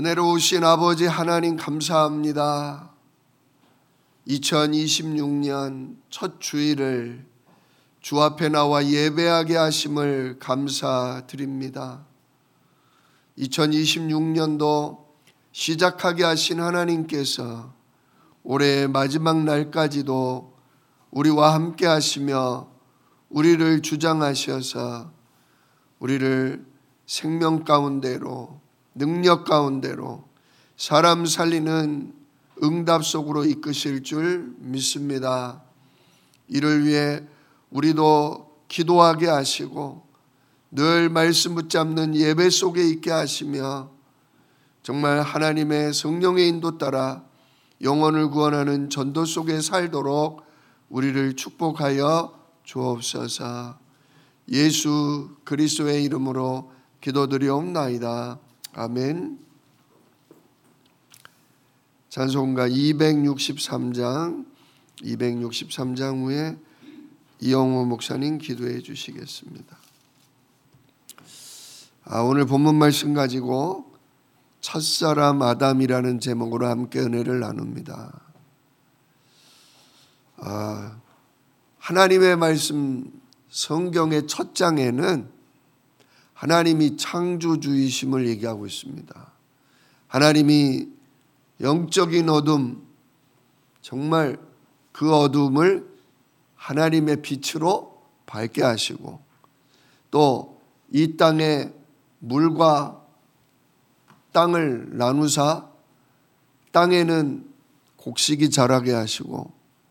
은혜로우신 아버지 하나님 감사합니다. 2026년 첫 주일을 주 앞에 나와 예배하게 하심을 감사드립니다. 2026년도 시작하게 하신 하나님께서 올해 마지막 날까지도 우리와 함께 하시며 우리를 주장하셔서 우리를 생명 가운데로, 능력 가운데로, 사람 살리는 응답 속으로 이끄실 줄 믿습니다. 이를 위해 우리도 기도하게 하시고 늘 말씀 붙잡는 예배 속에 있게 하시며 정말 하나님의 성령의 인도 따라 영혼을 구원하는 전도 속에 살도록 우리를 축복하여 주옵소서. 예수 그리스도의 이름으로 기도드리옵나이다. 아멘. 찬송가 263장 후에 이영호 목사님 기도해 주시겠습니다. 오늘 본문 말씀 가지고 첫사람 아담이라는 제목으로 함께 은혜를 나눕니다. 하나님의 말씀 성경의 첫 장에는 하나님이 창조주이심을 얘기하고 있습니다. 하나님이 영적인 어둠, 정말 그 어둠을 하나님의 빛으로 밝게 하시고 또 이 땅에 물과 땅을 나누사 땅에는 곡식이 자라게 하시고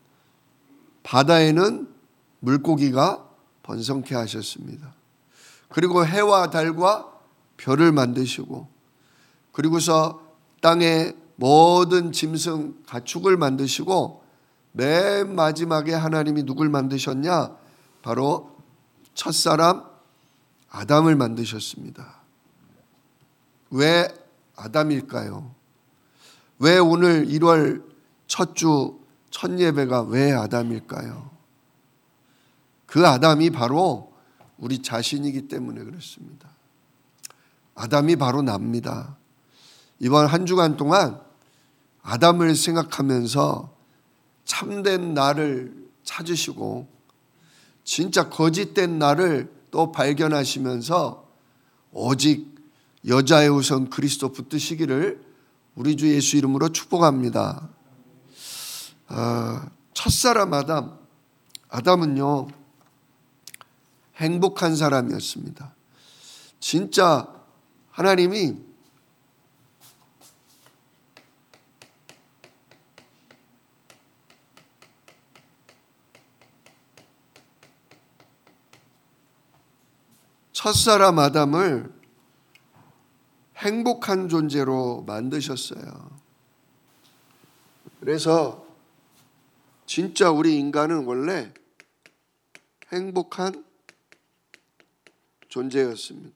바다에는 물고기가 번성케 하셨습니다. 그리고 해와 달과 별을 만드시고 그리고서 땅에 모든 짐승 가축을 만드시고 맨 마지막에 하나님이 누굴 만드셨냐? 바로 첫사람 아담을 만드셨습니다. 왜 아담일까요? 왜 오늘 1월 첫 주 첫 예배가 왜 아담일까요? 그 아담이 바로 우리 자신이기 때문에 그렇습니다. 아담이 바로 납니다. 이번 한 주간 동안 아담을 생각하면서 참된 나를 찾으시고 진짜 거짓된 나를 또 발견하시면서 오직 여자의 우선 그리스도 붙드시기를 우리 주 예수 이름으로 축복합니다. 첫사람 아담은요 행복한 사람이었습니다. 진짜 하나님이 첫사람 아담을 행복한 존재로 만드셨어요. 그래서 진짜 우리 인간은 원래 행복한 존재였습니다.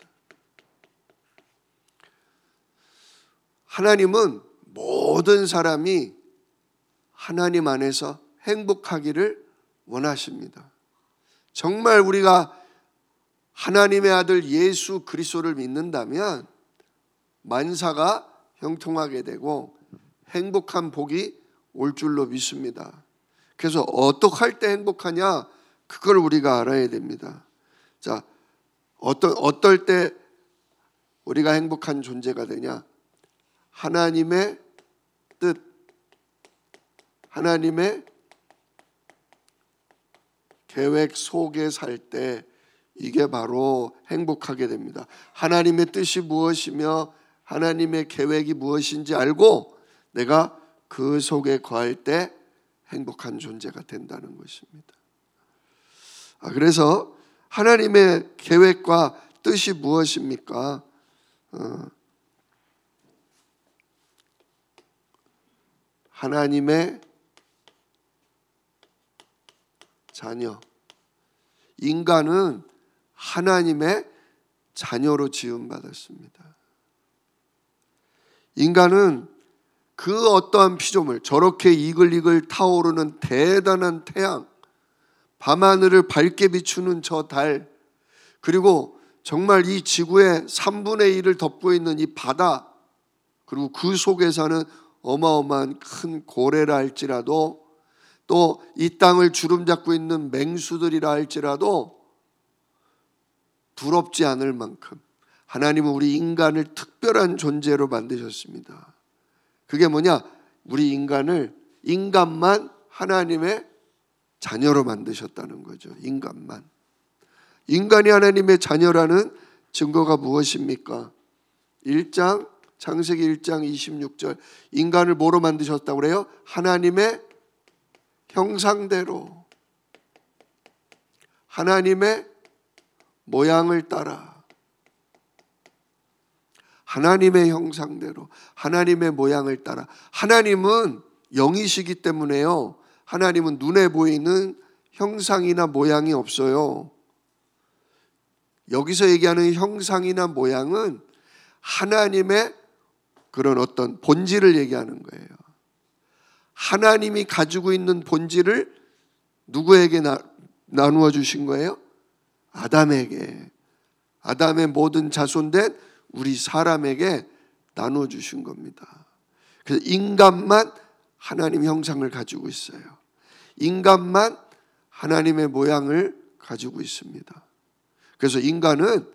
하나님은 모든 사람이 하나님 안에서 행복하기를 원하십니다. 정말 우리가 하나님의 아들 예수 그리스도를 믿는다면 만사가 형통하게 되고 행복한 복이 올 줄로 믿습니다. 그래서 어떻게 할 때 행복하냐? 그걸 우리가 알아야 됩니다. 자, 어떨 때 우리가 행복한 존재가 되냐? 하나님의 뜻, 하나님의 계획 속에 살 때 이게 바로 행복하게 됩니다. 하나님의 뜻이 무엇이며 하나님의 계획이 무엇인지 알고 내가 그 속에 거할 때 행복한 존재가 된다는 것입니다. 그래서 하나님의 계획과 뜻이 무엇입니까? 하나님의 자녀. 인간은 하나님의 자녀로 지음받았습니다. 인간은 그 어떠한 피조물, 저렇게 이글이글 타오르는 대단한 태양, 밤하늘을 밝게 비추는 저 달, 그리고 정말 이 지구의 3분의 1을 덮고 있는 이 바다, 그리고 그 속에 사는 어마어마한 큰 고래라 할지라도, 또 이 땅을 주름잡고 있는 맹수들이라 할지라도 두렵지 않을 만큼 하나님은 우리 인간을 특별한 존재로 만드셨습니다. 그게 뭐냐? 우리 인간만 하나님의 자녀로 만드셨다는 거죠. 인간이 하나님의 자녀라는 증거가 무엇입니까? 창세기 1장 26절, 인간을 뭐로 만드셨다고 그래요? 하나님의 형상대로, 하나님의 모양을 따라, 하나님의 형상대로, 하나님의 모양을 따라. 하나님은 영이시기 때문에요, 하나님은 눈에 보이는 형상이나 모양이 없어요. 여기서 얘기하는 형상이나 모양은 하나님의 그런 어떤 본질을 얘기하는 거예요. 하나님이 가지고 있는 본질을 누구에게 나누어 주신 거예요? 아담에게. 아담의 모든 자손된 우리 사람에게 나누어 주신 겁니다. 그래서 인간만 하나님 형상을 가지고 있어요. 인간만 하나님의 모양을 가지고 있습니다. 그래서 인간은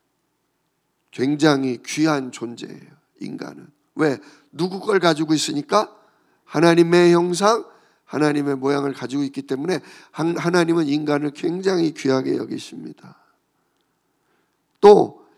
굉장히 귀한 존재예요. 인간은. 왜? 누구 걸 가지고 있으니까? 하나님의 형상, 하나님의 모양을 가지고 있기 때문에 하나님은 인간을 굉장히 귀하게 여기십니다. 또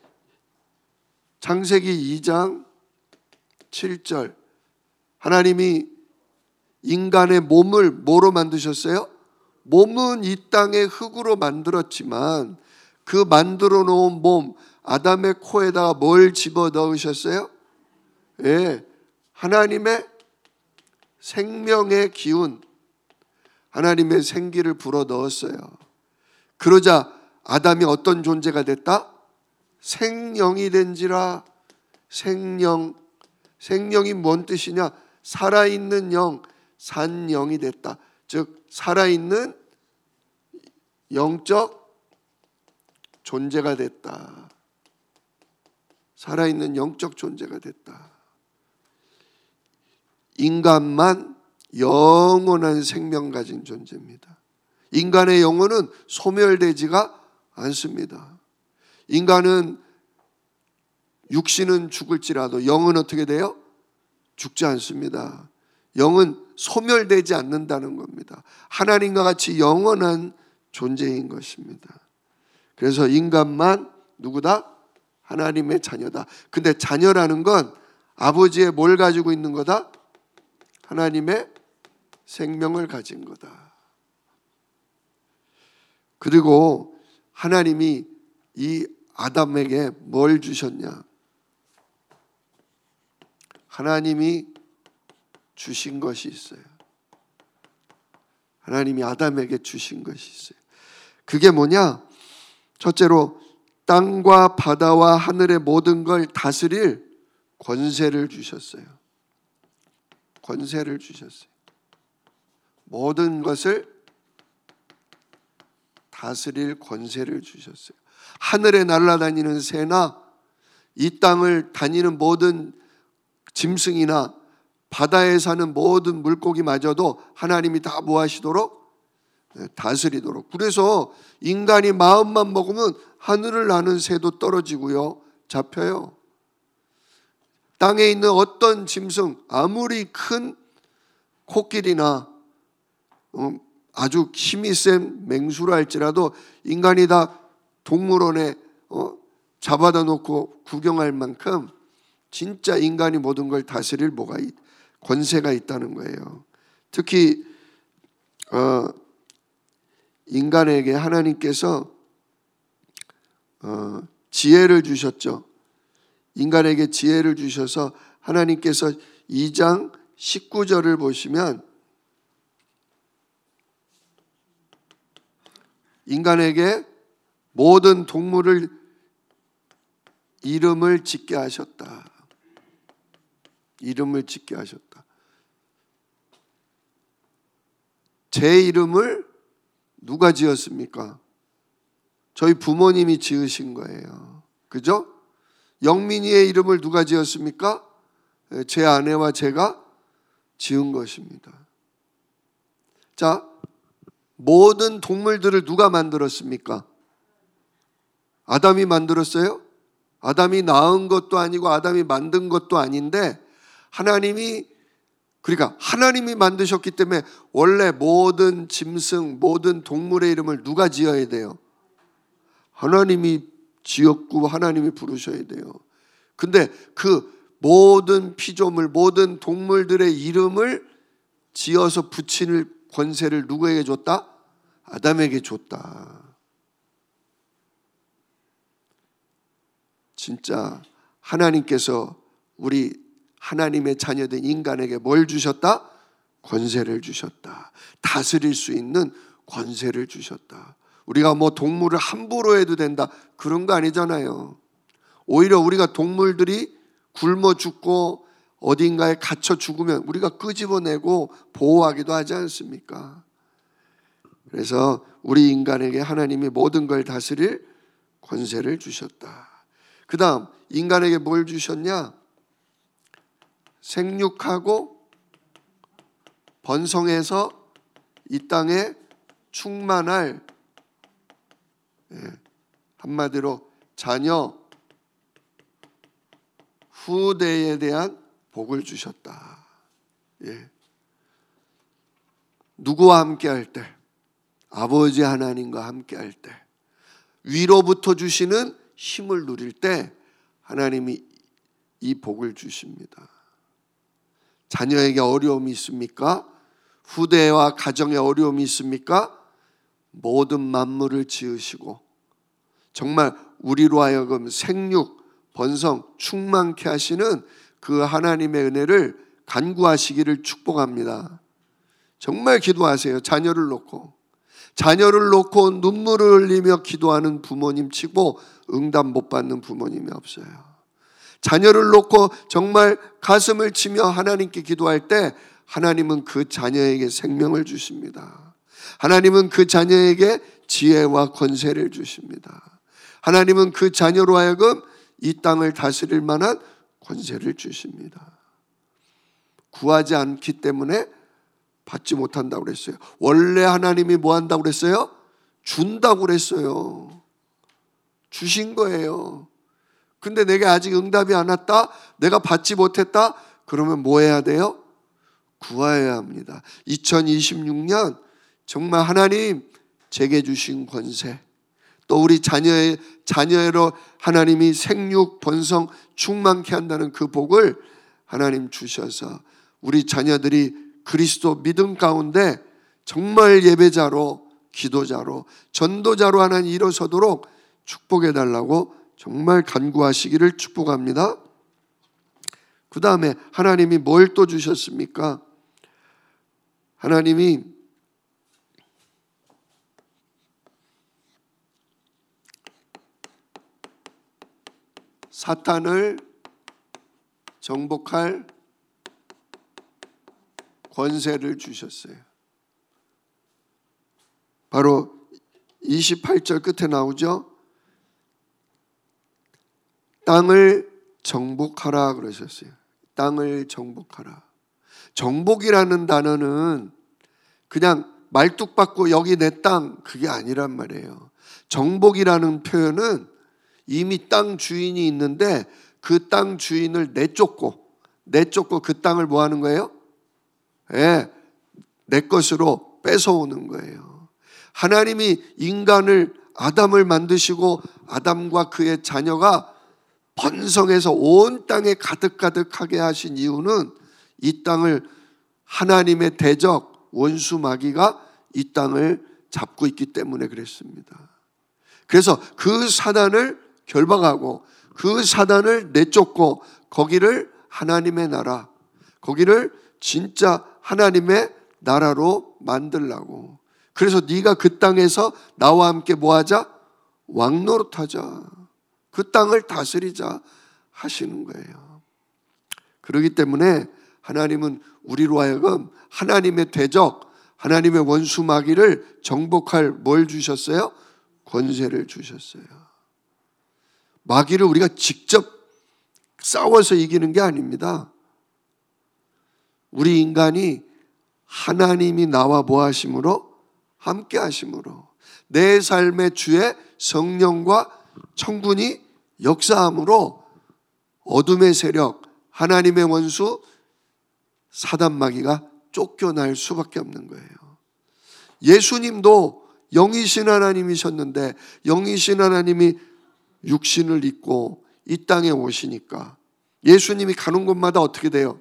창세기 2장 7절, 하나님이 인간의 몸을 뭐로 만드셨어요? 몸은 이 땅의 흙으로 만들었지만 그 만들어 놓은 몸, 아담의 코에다가 뭘 집어 넣으셨어요? 예, 하나님의 생명의 기운, 하나님의 생기를 불어 넣었어요. 그러자 아담이 어떤 존재가 됐다? 생령이 된지라. 생령이 뭔 뜻이냐? 살아있는 영, 산영이 됐다. 즉 살아있는 영적 존재가 됐다. 살아있는 영적 존재가 됐다. 인간만 영원한 생명 가진 존재입니다. 인간의 영혼은 소멸되지가 않습니다. 인간은 육신은 죽을지라도 영은 어떻게 돼요? 죽지 않습니다. 영은 소멸되지 않는다는 겁니다. 하나님과 같이 영원한 존재인 것입니다. 그래서 인간만 누구다? 하나님의 자녀다. 근데 자녀라는 건 아버지의 뭘 가지고 있는 거다? 하나님의 생명을 가진 거다. 그리고 하나님이 이 아담에게 뭘 주셨냐? 하나님이 주신 것이 있어요. 하나님이 아담에게 주신 것이 있어요. 그게 뭐냐? 첫째로 땅과 바다와 하늘의 모든 걸 다스릴 권세를 주셨어요. 권세를 주셨어요. 모든 것을 다스릴 권세를 주셨어요. 하늘에 날아다니는 새나 이 땅을 다니는 모든 짐승이나 바다에 사는 모든 물고기마저도 하나님이 다 뭐 하시도록? 다스리도록. 그래서 인간이 마음만 먹으면 하늘을 나는 새도 떨어지고요, 잡혀요. 땅에 있는 어떤 짐승, 아무리 큰 코끼리나 아주 힘이 센 맹수라 할지라도 인간이 다 동물원에 잡아다 놓고 구경할 만큼 진짜 인간이 모든 걸 다스릴 권세가 있다는 거예요. 특히 인간에게 하나님께서 지혜를 주셨죠. 인간에게 지혜를 주셔서 하나님께서 2장 19절을 보시면 인간에게 모든 동물을 이름을 짓게 하셨다. 이름을 짓게 하셨다. 제 이름을 누가 지었습니까? 저희 부모님이 지으신 거예요. 그죠? 영민이의 이름을 누가 지었습니까? 제 아내와 제가 지은 것입니다. 자, 모든 동물들을 누가 만들었습니까? 아담이 만들었어요? 아담이 낳은 것도 아니고 아담이 만든 것도 아닌데 그러니까 하나님이 만드셨기 때문에 원래 모든 짐승, 모든 동물의 이름을 누가 지어야 돼요? 하나님이 지었고 하나님이 부르셔야 돼요. 근데 그 모든 피조물, 모든 동물들의 이름을 지어서 붙일 권세를 누구에게 줬다? 아담에게 줬다. 진짜 하나님께서 우리 하나님의 자녀된 인간에게 뭘 주셨다? 권세를 주셨다. 다스릴 수 있는 권세를 주셨다. 우리가 뭐 동물을 함부로 해도 된다 그런 거 아니잖아요. 오히려 우리가 동물들이 굶어 죽고 어딘가에 갇혀 죽으면 우리가 끄집어내고 보호하기도 하지 않습니까? 그래서 우리 인간에게 하나님이 모든 걸 다스릴 권세를 주셨다. 그 다음 인간에게 뭘 주셨냐? 생육하고 번성해서 이 땅에 충만할, 한마디로 자녀 후대에 대한 복을 주셨다. 누구와 함께 할 때? 아버지 하나님과 함께 할 때, 위로부터 주시는 힘을 누릴 때 하나님이 이 복을 주십니다. 자녀에게 어려움이 있습니까? 후대와 가정에 어려움이 있습니까? 모든 만물을 지으시고 정말 우리로 하여금 생육, 번성, 충만케 하시는 그 하나님의 은혜를 간구하시기를 축복합니다. 정말 기도하세요. 자녀를 놓고 눈물을 흘리며 기도하는 부모님 치고 응답 못 받는 부모님이 없어요. 자녀를 놓고 정말 가슴을 치며 하나님께 기도할 때 하나님은 그 자녀에게 생명을 주십니다. 하나님은 그 자녀에게 지혜와 권세를 주십니다. 하나님은 그 자녀로 하여금 이 땅을 다스릴 만한 권세를 주십니다. 구하지 않기 때문에 받지 못한다고 그랬어요. 원래 하나님이 뭐 한다고 그랬어요? 준다고 그랬어요. 주신 거예요. 근데 내게 아직 응답이 안 왔다? 내가 받지 못했다? 그러면 뭐 해야 돼요? 구해야 합니다. 2026년 정말 하나님 제게 주신 권세, 또 우리 자녀로 하나님이 생육, 번성, 충만케 한다는 그 복을 하나님 주셔서 우리 자녀들이 그리스도 믿음 가운데 정말 예배자로, 기도자로, 전도자로 하나님 일어서도록 축복해 달라고 정말 간구하시기를 축복합니다. 그 다음에 하나님이 뭘 또 주셨습니까? 하나님이 사탄을 정복할 권세를 주셨어요. 바로 28절 끝에 나오죠. 땅을 정복하라 그러셨어요. 땅을 정복하라. 정복이라는 단어는 그냥 말뚝박고 여기 내 땅, 그게 아니란 말이에요. 정복이라는 표현은 이미 땅 주인이 있는데 그 땅 주인을 내쫓고 그 땅을 뭐 하는 거예요? 내 것으로 뺏어오는 거예요. 하나님이 인간을, 아담을 만드시고 아담과 그의 자녀가 번성해서 온 땅에 가득가득하게 하신 이유는 이 땅을 하나님의 대적 원수 마귀가 이 땅을 잡고 있기 때문에 그랬습니다. 그래서 그 사단을 결박하고 그 사단을 내쫓고 거기를 하나님의 나라, 거기를 진짜 하나님의 나라로 만들라고. 그래서 네가 그 땅에서 나와 함께 뭐하자? 왕노릇하자. 그 땅을 다스리자 하시는 거예요. 그렇기 때문에 하나님은 우리로 하여금 하나님의 대적, 하나님의 원수 마귀를 정복할 뭘 주셨어요? 권세를 주셨어요. 마귀를 우리가 직접 싸워서 이기는 게 아닙니다. 우리 인간이 하나님이 나와 뭐 하심으로? 함께 하심으로, 내 삶의 주의 성령과 천군이 역사함으로 어둠의 세력, 하나님의 원수 사단 마귀가 쫓겨날 수밖에 없는 거예요. 예수님도 영이신 하나님이셨는데 영이신 하나님이 육신을 입고 이 땅에 오시니까 예수님이 가는 곳마다 어떻게 돼요?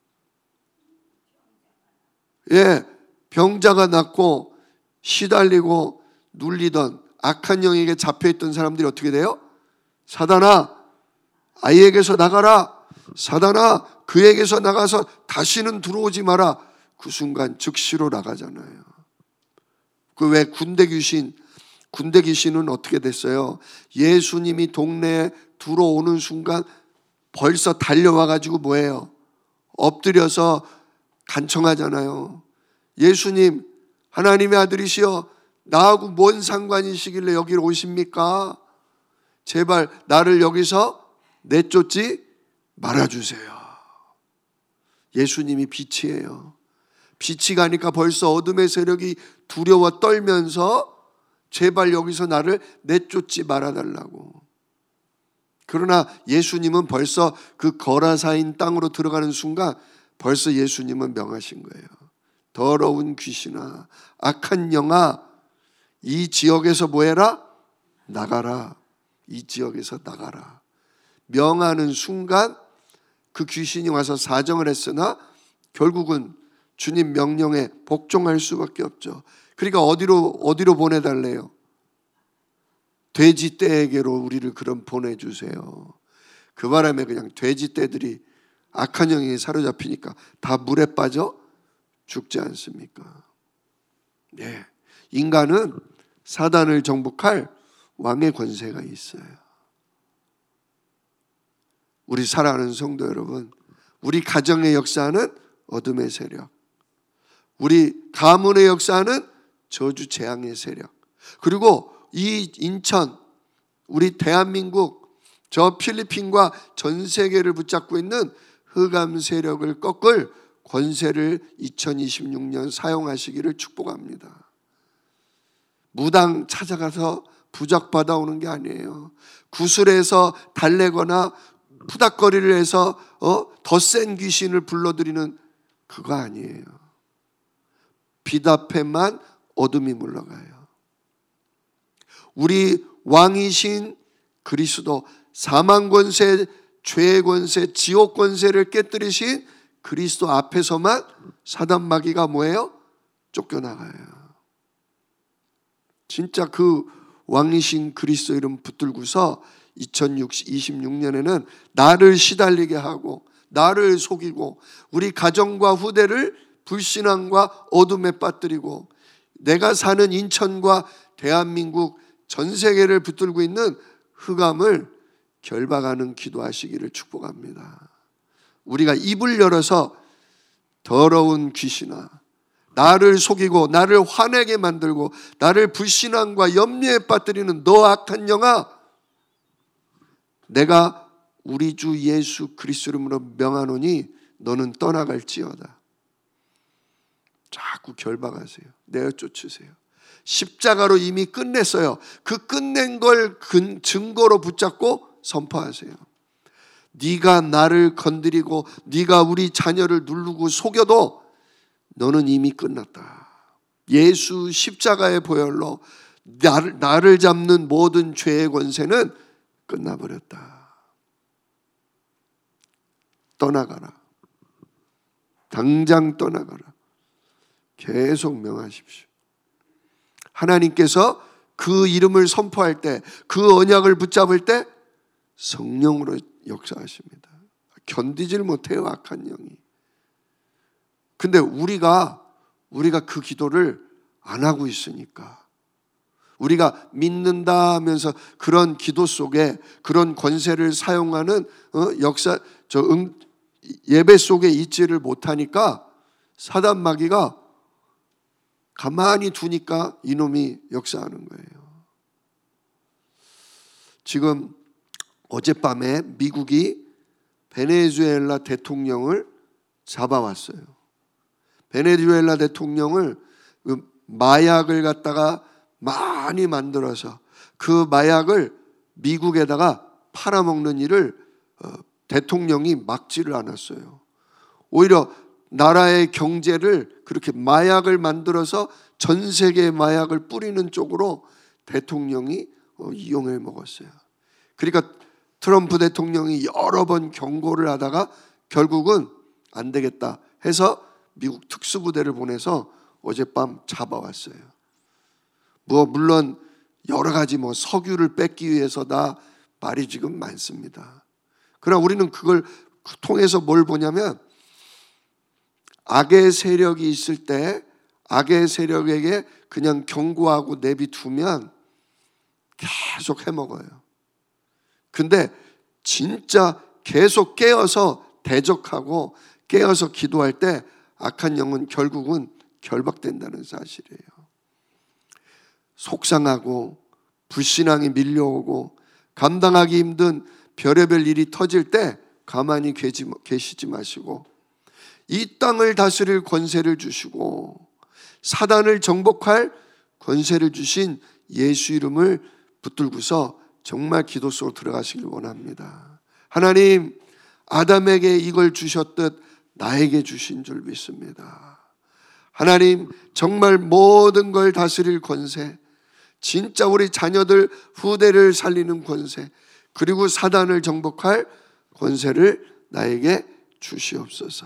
병자가 낫고 시달리고 눌리던 악한 영에게 잡혀있던 사람들이 어떻게 돼요? 사단아, 아이에게서 나가라. 사단아, 그에게서 나가서 다시는 들어오지 마라. 그 순간 즉시로 나가잖아요. 그 왜 군대 귀신은 어떻게 됐어요? 예수님이 동네에 들어오는 순간 벌써 달려와가지고 뭐예요? 엎드려서 간청하잖아요. 예수님, 하나님의 아들이시여, 나하고 뭔 상관이시길래 여기로 오십니까? 제발 나를 여기서 내쫓지 말아주세요. 예수님이 빛이에요. 빛이 가니까 벌써 어둠의 세력이 두려워 떨면서 제발 여기서 나를 내쫓지 말아달라고. 그러나 예수님은 벌써 그 거라사인 땅으로 들어가는 순간 벌써 예수님은 명하신 거예요. 더러운 귀신아, 악한 영아, 이 지역에서 뭐해라? 나가라. 이 지역에서 나가라. 명하는 순간 그 귀신이 와서 사정을 했으나 결국은 주님 명령에 복종할 수밖에 없죠. 그러니까 어디로 보내달래요? 돼지떼에게로 우리를 그럼 보내주세요. 그 바람에 그냥 돼지떼들이 악한 영에 사로잡히니까 다 물에 빠져 죽지 않습니까? 네. 인간은 사단을 정복할 왕의 권세가 있어요. 우리 사랑하는 성도 여러분, 우리 가정의 역사는 어둠의 세력, 우리 가문의 역사는 저주 재앙의 세력, 그리고 이 인천, 우리 대한민국, 저 필리핀과 전 세계를 붙잡고 있는 흑암 세력을 꺾을 권세를 2026년 사용하시기를 축복합니다. 무당 찾아가서 부적 받아오는 게 아니에요. 구슬에서 달래거나 푸닥거리를 해서 더 센 귀신을 불러들이는 그거 아니에요. 빛 앞에만 어둠이 물러가요. 우리 왕이신 그리스도, 사망 권세, 죄의 권세, 지옥 권세를 깨뜨리신 그리스도 앞에서만 사단 마귀가 뭐예요? 쫓겨나가요. 진짜 그 왕이신 그리스도 이름 붙들고서 2026년에는 나를 시달리게 하고 나를 속이고 우리 가정과 후대를 불신앙과 어둠에 빠뜨리고 내가 사는 인천과 대한민국 전 세계를 붙들고 있는 흑암을 결박하는 기도하시기를 축복합니다. 우리가 입을 열어서 더러운 귀신아, 나를 속이고 나를 화내게 만들고 나를 불신앙과 염려에 빠뜨리는 너 악한 영아, 내가 우리 주 예수 그리스도 이름으로 명하노니 너는 떠나갈지어다. 자꾸 결박하세요. 내어쫓으세요. 십자가로 이미 끝냈어요. 그 끝낸 걸 증거로 붙잡고 선포하세요. 네가 나를 건드리고 네가 우리 자녀를 누르고 속여도 너는 이미 끝났다. 예수 십자가의 보혈로 나를 잡는 모든 죄의 권세는 끝나버렸다. 떠나가라. 당장 떠나가라. 계속 명하십시오. 하나님께서 그 이름을 선포할 때, 그 언약을 붙잡을 때 성령으로 역사하십니다. 견디질 못해요, 악한 영이. 근데 우리가 그 기도를 안 하고 있으니까, 우리가 믿는다 하면서 그런 기도 속에 그런 권세를 사용하는 예배 속에 있지를 못하니까 사단 마귀가 가만히 두니까 이놈이 역사하는 거예요. 지금 어젯밤에 미국이 베네수엘라 대통령을 잡아왔어요. 베네수엘라 대통령을 그 마약을 갖다가 많이 만들어서 그 마약을 미국에다가 팔아먹는 일을 대통령이 막지를 않았어요. 오히려 나라의 경제를 그렇게 마약을 만들어서 전 세계에 마약을 뿌리는 쪽으로 대통령이 이용해 먹었어요. 그러니까 트럼프 대통령이 여러 번 경고를 하다가 결국은 안 되겠다 해서 미국 특수부대를 보내서 어젯밤 잡아왔어요. 물론 여러 가지 석유를 뺏기 위해서다 말이 지금 많습니다. 그러나 우리는 그걸 통해서 뭘 보냐면 악의 세력이 있을 때 악의 세력에게 그냥 경고하고 내비두면 계속 해먹어요. 근데 진짜 계속 깨어서 대적하고 깨어서 기도할 때 악한 영은 결국은 결박된다는 사실이에요. 속상하고 불신앙이 밀려오고 감당하기 힘든 별의별 일이 터질 때 가만히 계시지 마시고 이 땅을 다스릴 권세를 주시고 사단을 정복할 권세를 주신 예수 이름을 붙들고서 정말 기도 속으로 들어가시길 원합니다. 하나님, 아담에게 이걸 주셨듯 나에게 주신 줄 믿습니다. 하나님, 정말 모든 걸 다스릴 권세, 진짜 우리 자녀들 후대를 살리는 권세, 그리고 사단을 정복할 권세를 나에게 주시옵소서.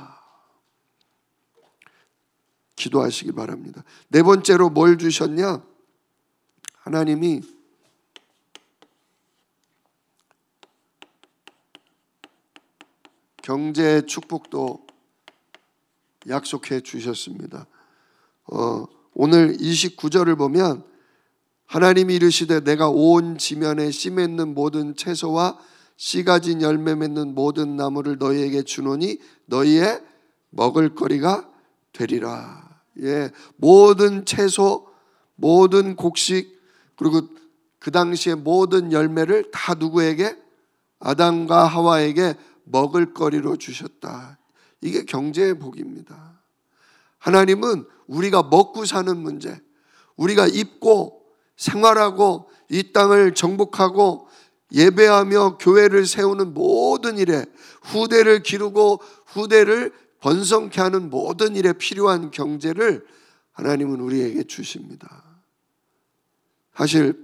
기도하시기 바랍니다. 네 번째로 뭘 주셨냐? 하나님이 경제 축복도 약속해 주셨습니다. 오늘 29절을 보면 하나님이 이르시되 내가 온 지면에 씨 맺는 모든 채소와 씨 가진 열매 맺는 모든 나무를 너희에게 주노니 너희의 먹을거리가 되리라. 예, 모든 채소, 모든 곡식, 그리고 그 당시에 모든 열매를 다 누구에게? 아담과 하와에게 먹을거리로 주셨다. 이게 경제의 복입니다. 하나님은 우리가 먹고 사는 문제, 우리가 입고 생활하고 이 땅을 정복하고 예배하며 교회를 세우는 모든 일에 후대를 기르고 후대를 번성케 하는 모든 일에 필요한 경제를 하나님은 우리에게 주십니다. 사실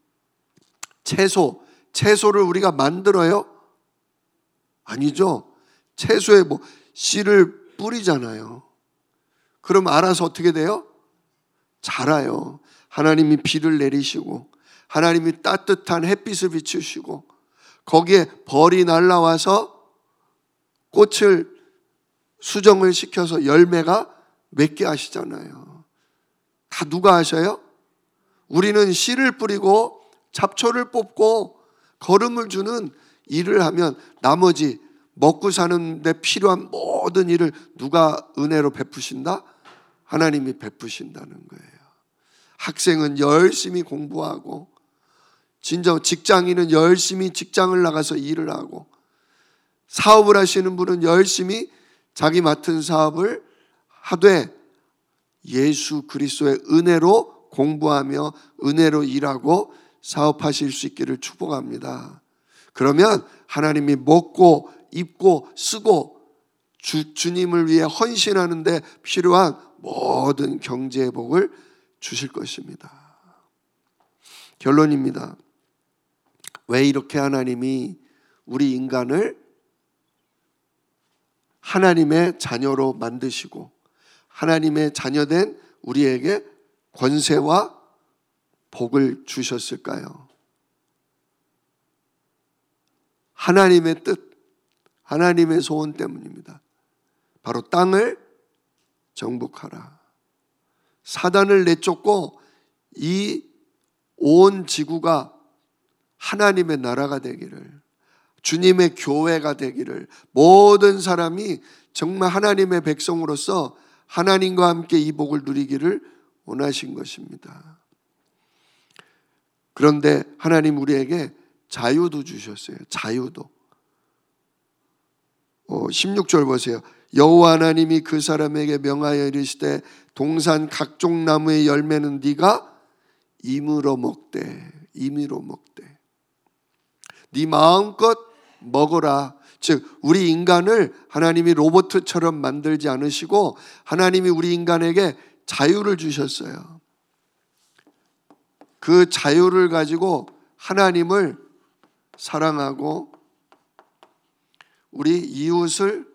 채소를 우리가 만들어요? 아니죠. 채소에 씨를 뿌리잖아요. 그럼 알아서 어떻게 돼요? 자라요. 하나님이 비를 내리시고 하나님이 따뜻한 햇빛을 비추시고 거기에 벌이 날라와서 꽃을 수정을 시켜서 열매가 맺게 하시잖아요. 다 누가 하셔요? 우리는 씨를 뿌리고 잡초를 뽑고 거름을 주는 일을 하면 나머지 먹고 사는 데 필요한 모든 일을 누가 은혜로 베푸신다? 하나님이 베푸신다는 거예요. 학생은 열심히 공부하고 진정 직장인은 열심히 직장을 나가서 일을 하고 사업을 하시는 분은 열심히 자기 맡은 사업을 하되 예수 그리스도의 은혜로 공부하며 은혜로 일하고 사업하실 수 있기를 축복합니다. 그러면 하나님이 먹고 입고 쓰고 주님을 위해 헌신하는 데 필요한 모든 경제의 복을 주실 것입니다. 결론입니다. 왜 이렇게 하나님이 우리 인간을 하나님의 자녀로 만드시고 하나님의 자녀된 우리에게 권세와 복을 주셨을까요? 하나님의 뜻, 하나님의 소원 때문입니다. 바로 땅을 정복하라. 사단을 내쫓고 이 온 지구가 하나님의 나라가 되기를, 주님의 교회가 되기를, 모든 사람이 정말 하나님의 백성으로서 하나님과 함께 이 복을 누리기를 원하신 것입니다. 그런데 하나님 우리에게 자유도 주셨어요. 자유도. 16절 보세요. 여호와 하나님이 그 사람에게 명하여 이르시되 동산 각종 나무의 열매는 네가 임으로 먹되 네 마음껏 먹어라. 즉 우리 인간을 하나님이 로봇처럼 만들지 않으시고 하나님이 우리 인간에게 자유를 주셨어요. 그 자유를 가지고 하나님을 사랑하고 우리 이웃을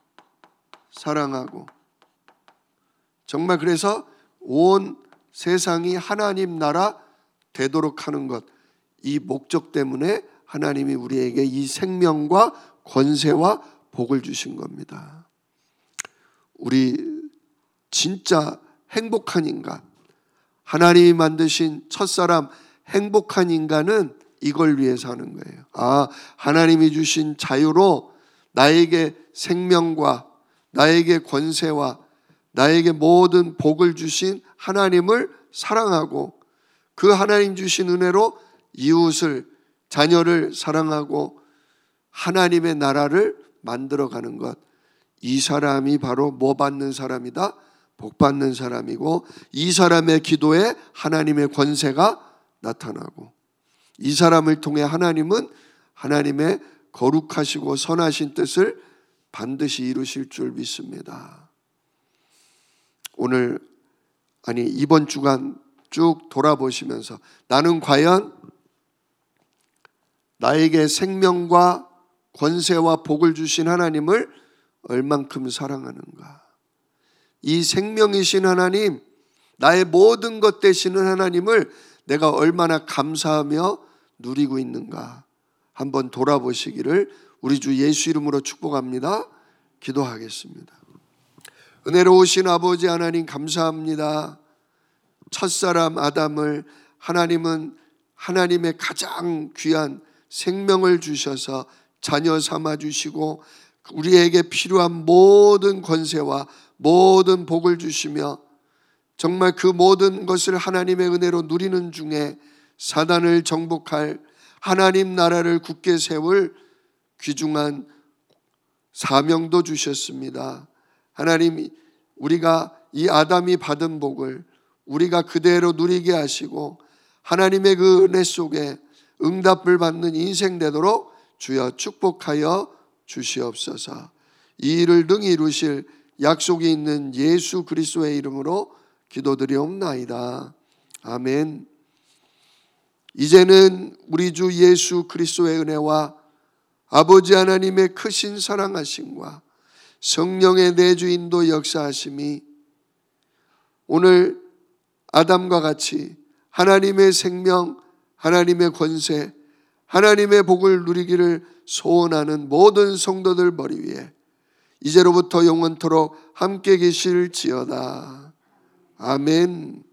사랑하고 정말 그래서 온 세상이 하나님 나라 되도록 하는 것, 이 목적 때문에 하나님이 우리에게 이 생명과 권세와 복을 주신 겁니다. 우리 진짜 행복한 인간, 하나님이 만드신 첫사람 행복한 인간은 이걸 위해서 하는 거예요. 하나님이 주신 자유로 나에게 생명과 나에게 권세와 나에게 모든 복을 주신 하나님을 사랑하고 그 하나님 주신 은혜로 이웃을, 자녀를 사랑하고 하나님의 나라를 만들어가는 것. 이 사람이 바로 뭐 받는 사람이다? 복 받는 사람이고 이 사람의 기도에 하나님의 권세가 나타나고 이 사람을 통해 하나님은 하나님의 거룩하시고 선하신 뜻을 반드시 이루실 줄 믿습니다. 이번 주간 쭉 돌아보시면서 나는 과연 나에게 생명과 권세와 복을 주신 하나님을 얼만큼 사랑하는가? 이 생명이신 하나님, 나의 모든 것 되시는 하나님을 내가 얼마나 감사하며 누리고 있는가? 한번 돌아보시기를 우리 주 예수 이름으로 축복합니다. 기도하겠습니다. 은혜로우신 아버지 하나님 감사합니다. 첫사람 아담을 하나님은 하나님의 가장 귀한 생명을 주셔서 자녀 삼아 주시고 우리에게 필요한 모든 권세와 모든 복을 주시며 정말 그 모든 것을 하나님의 은혜로 누리는 중에 사단을 정복할 하나님 나라를 굳게 세울 귀중한 사명도 주셨습니다. 하나님, 우리가 이 아담이 받은 복을 우리가 그대로 누리게 하시고 하나님의 그 은혜 속에 응답을 받는 인생 되도록 주여 축복하여 주시옵소서. 이 일을 능히 이루실 약속이 있는 예수 그리스도의 이름으로 기도드리옵나이다. 아멘. 이제는 우리 주 예수 그리스도의 은혜와 아버지 하나님의 크신 사랑하심과 성령의 내주인도 역사하심이 오늘 아담과 같이 하나님의 생명, 하나님의 권세, 하나님의 복을 누리기를 소원하는 모든 성도들 머리 위에 이제로부터 영원토록 함께 계실지어다. 아멘.